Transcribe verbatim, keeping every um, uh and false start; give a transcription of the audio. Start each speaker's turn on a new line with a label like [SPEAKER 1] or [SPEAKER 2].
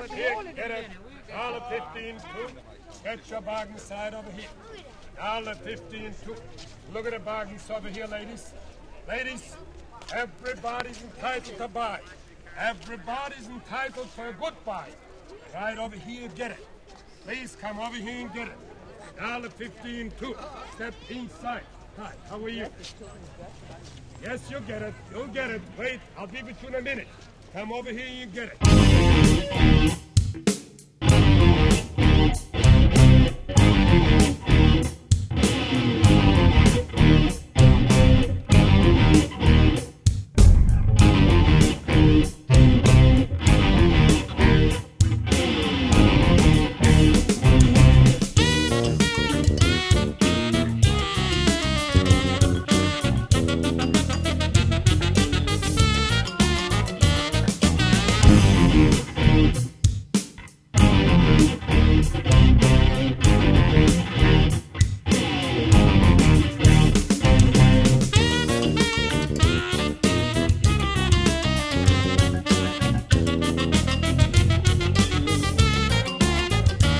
[SPEAKER 1] Here, get it. Dollar fifteen two. Get your bargain side over here. Dollar fifteen two. Look at the bargains over here, ladies. Ladies, everybody's entitled to buy. Everybody's entitled for a good buy. Right over here, get it. Please come over here and get it. Dollar fifteen two. Step inside. Hi, how are you? Yes, you'll get it. You'll get it. Wait, I'll be with you in a minute. Come over here and you get it.